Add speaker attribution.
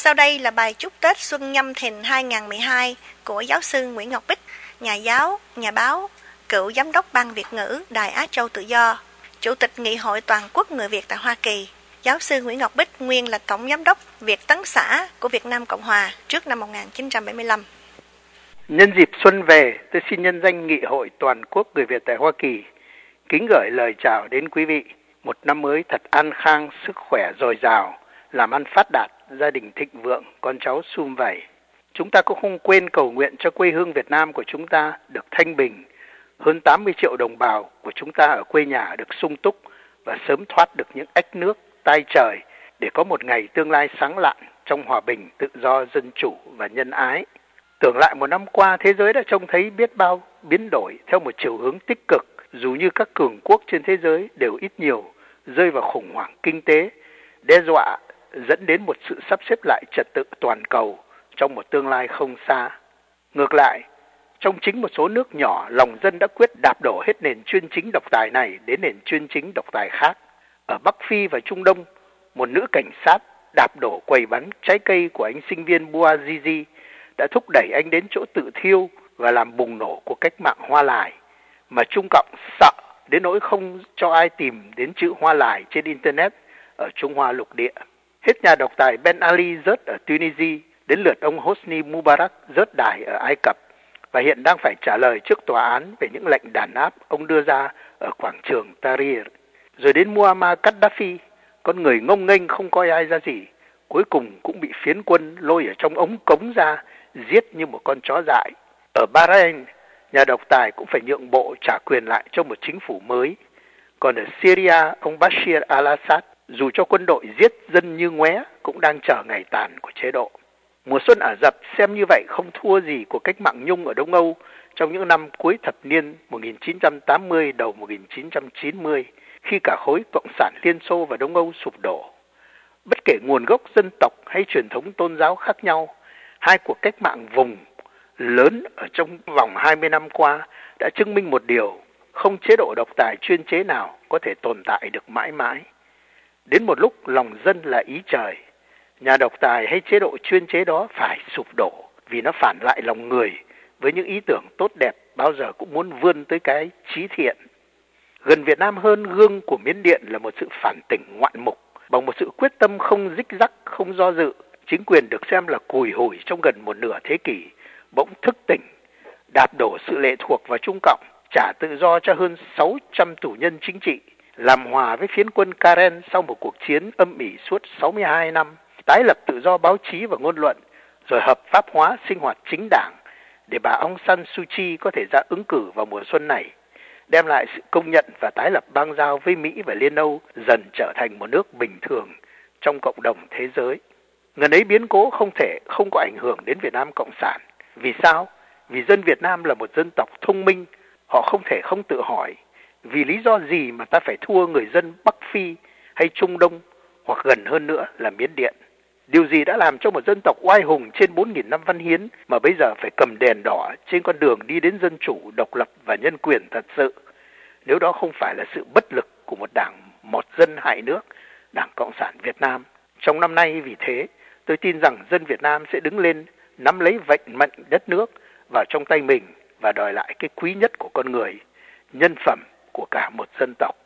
Speaker 1: Sau đây là bài chúc Tết Xuân Nhâm Thìn 2012 của giáo sư Nguyễn Ngọc Bích, nhà giáo, nhà báo, cựu giám đốc Ban Việt ngữ Đài Á Châu Tự Do, Chủ tịch Nghị hội Toàn quốc người Việt tại Hoa Kỳ. Giáo sư Nguyễn Ngọc Bích nguyên là Tổng giám đốc Việt Tấn xã của Việt Nam Cộng Hòa trước năm 1975.
Speaker 2: Nhân dịp xuân về, tôi xin nhân danh Nghị hội Toàn quốc người Việt tại Hoa Kỳ kính gửi lời chào đến quý vị. Một năm mới thật an khang, sức khỏe dồi dào, làm ăn phát đạt, gia đình thịnh vượng, con cháu sum vầy. Chúng ta cũng không quên cầu nguyện cho quê hương Việt Nam của chúng ta được thanh bình, hơn 80 triệu đồng bào của chúng ta ở quê nhà được sung túc và sớm thoát được những ách nước, tai trời để có một ngày tương lai sáng lạn trong hòa bình, tự do, dân chủ và nhân ái. Tưởng lại một năm qua, thế giới đã trông thấy biết bao biến đổi theo một chiều hướng tích cực, dù như các cường quốc trên thế giới đều ít nhiều rơi vào khủng hoảng kinh tế, đe dọa dẫn đến một sự sắp xếp lại trật tự toàn cầu trong một tương lai không xa. Ngược lại, trong chính một số nước nhỏ, lòng dân đã quyết đạp đổ hết nền chuyên chính độc tài này đến nền chuyên chính độc tài khác. Ở Bắc Phi và Trung Đông, một nữ cảnh sát đạp đổ quầy bán trái cây của anh sinh viên Bouazizi đã thúc đẩy anh đến chỗ tự thiêu và làm bùng nổ cuộc cách mạng Hoa Lài, mà Trung Cộng sợ đến nỗi không cho ai tìm đến chữ Hoa Lài trên Internet ở Trung Hoa lục địa. Hết nhà độc tài Ben Ali rớt ở Tunisia, đến lượt ông Hosni Mubarak rớt đài ở Ai Cập và hiện đang phải trả lời trước tòa án về những lệnh đàn áp ông đưa ra ở quảng trường Tahrir. Rồi đến Muammar Gaddafi, con người ngông nghênh không coi ai ra gì, cuối cùng cũng bị phiến quân lôi ở trong ống cống ra, giết như một con chó dại. Ở Bahrain, nhà độc tài cũng phải nhượng bộ trả quyền lại cho một chính phủ mới. Còn ở Syria, ông Bashir al-Assad, dù cho quân đội giết dân như ngoé, cũng đang chờ ngày tàn của chế độ. Mùa xuân Ả Rập xem như vậy không thua gì của cách mạng Nhung ở Đông Âu trong những năm cuối thập niên 1980 đầu 1990, khi cả khối Cộng sản Liên Xô và Đông Âu sụp đổ. Bất kể nguồn gốc dân tộc hay truyền thống tôn giáo khác nhau, hai cuộc cách mạng vùng lớn ở trong vòng 20 năm qua đã chứng minh một điều: không chế độ độc tài chuyên chế nào có thể tồn tại được mãi mãi. Đến một lúc lòng dân là ý trời, nhà độc tài hay chế độ chuyên chế đó phải sụp đổ vì nó phản lại lòng người với những ý tưởng tốt đẹp bao giờ cũng muốn vươn tới cái chí thiện. Gần Việt Nam hơn, gương của Miến Điện là một sự phản tỉnh ngoạn mục. Bằng một sự quyết tâm không rích rắc, không do dự, chính quyền được xem là cùi hủi trong gần một nửa thế kỷ bỗng thức tỉnh, đạp đổ sự lệ thuộc vào Trung Cộng, trả tự do cho hơn 600 tù nhân chính trị, làm hòa với phiến quân Karen sau một cuộc chiến âm ỉ suốt 62 năm, tái lập tự do báo chí và ngôn luận, rồi hợp pháp hóa sinh hoạt chính đảng để bà Aung San Suu Kyi có thể ra ứng cử vào mùa xuân này, đem lại sự công nhận và tái lập bang giao với Mỹ và Liên Âu, dần trở thành một nước bình thường trong cộng đồng thế giới. Ngần ấy biến cố không thể không có ảnh hưởng đến Việt Nam Cộng sản. Vì sao? Vì dân Việt Nam là một dân tộc thông minh, họ không thể không tự hỏi vì lý do gì mà ta phải thua người dân Bắc Phi hay Trung Đông, hoặc gần hơn nữa là Miến Điện. Điều gì đã làm cho một dân tộc oai hùng trên 4.000 năm văn hiến mà bây giờ phải cầm đèn đỏ trên con đường đi đến dân chủ, độc lập và nhân quyền thật sự, nếu đó không phải là sự bất lực của một đảng một dân hại nước, Đảng Cộng sản Việt Nam. Trong năm nay vì thế, tôi tin rằng dân Việt Nam sẽ đứng lên, nắm lấy vận mệnh đất nước vào trong tay mình và đòi lại cái quý nhất của con người, nhân phẩm của cả một dân tộc.